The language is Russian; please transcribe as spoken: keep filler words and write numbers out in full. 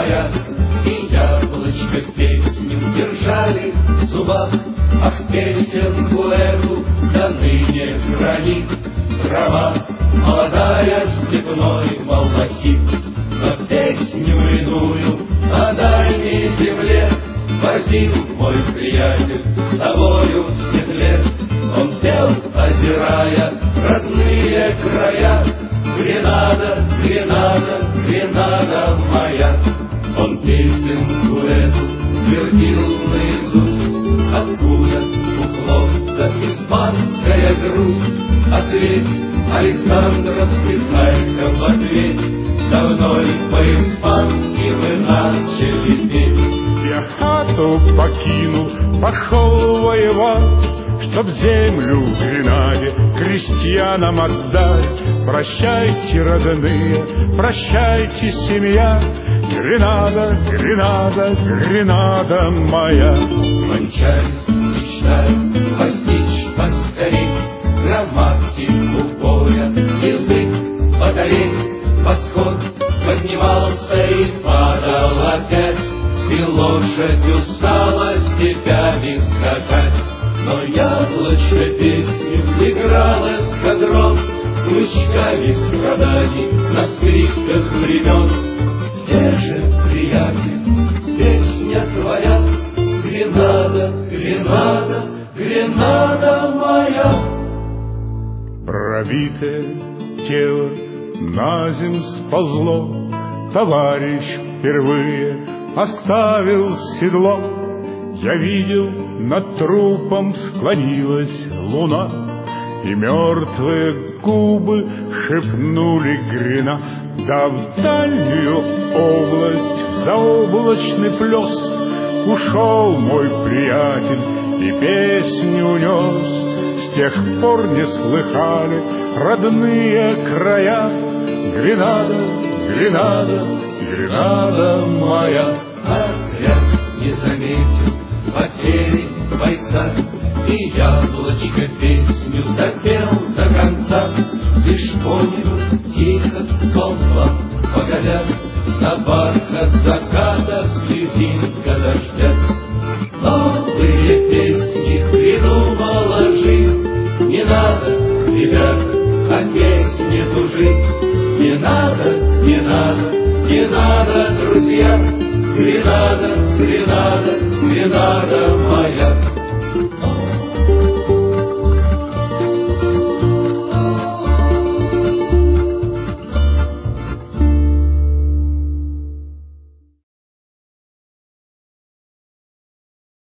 моя, и яблочко песню держали в зубах. Ах, песенку эту до ныне хранит трава молодая степной малахит. Но песню иную о дальней земле возил мой приятель с собою в седле. Он пел, озирая родные края: Гренада, Гренада, Гренада моя. Он песенку эту твердил наизусть. Откуда уклонится испанская грусть? Ответь, Александровский Харьков, ответь. Давно ли по-испански вы начали петь? Я хату покинул, пошел воевать, чтоб землю в Гренаде крестьянам отдать. Прощайте, родные, прощайте, семья, Гренада, Гренада, Гренада моя. Кончались мечтаю постичь поскорей грамматику боя, язык батарей. Восход поднимался и падал опять, и лошадь устала степями скакать. Но яблочко песню играл эскадрон, смычками страданий на скрипках времен. Где же, приятель, песня твоя? Гренада, Гренада, Гренада моя. Пробитое тело наземь сползло, товарищ впервые оставил седло. Я видел, над трупом склонилась луна, и мертвые губы шепнули Грена. Да в дальнюю область, в заоблачный плес, ушел мой приятель и песню унес. С тех пор не слыхали родные края: Гренада, Гренада, Гренада моя. Ах, я не заметил потери бойца, и яблочко песню допел до конца. Лишь понял, тихо сползла, погодя, на бархат заката слезинка дождя. Новые песни придумала жизнь. Не надо, ребята, о песне тужить. Не надо, не надо, не надо, друзья. Гренада, Гренада, Гренада моя.